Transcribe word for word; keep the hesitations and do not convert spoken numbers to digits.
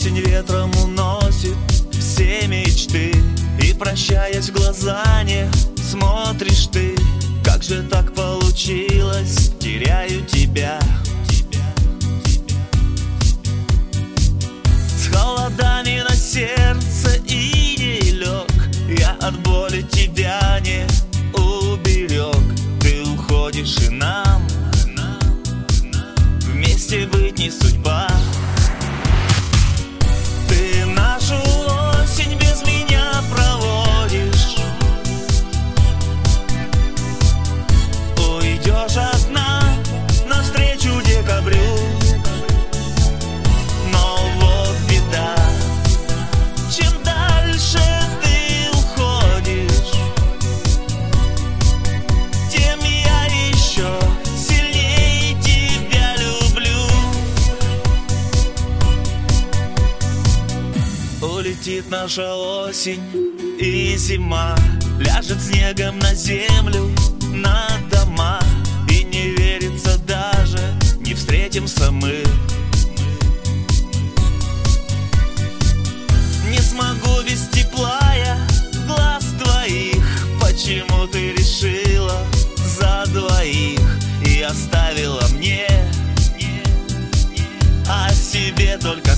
Осень ветром уносит все мечты, и, прощаясь в глаза, не смотришь ты. Как же так получилось, теряю тебя. С холодами на сердце и не лег, я от боли тебя не уберег. Ты уходишь, и нам вместе быть не судьба. Ты нашу осень без меня проводишь, уйдешь одна навстречу декабрю. Но вот беда, чем дальше ты уходишь, тем я еще сильнее тебя люблю. Улетит наша осень и зима, ляжет снегом на землю, на дома. И не верится даже, не встретимся мы. Не смогу без тепла я глаз твоих. Почему ты решила за двоих и оставила мне о себе только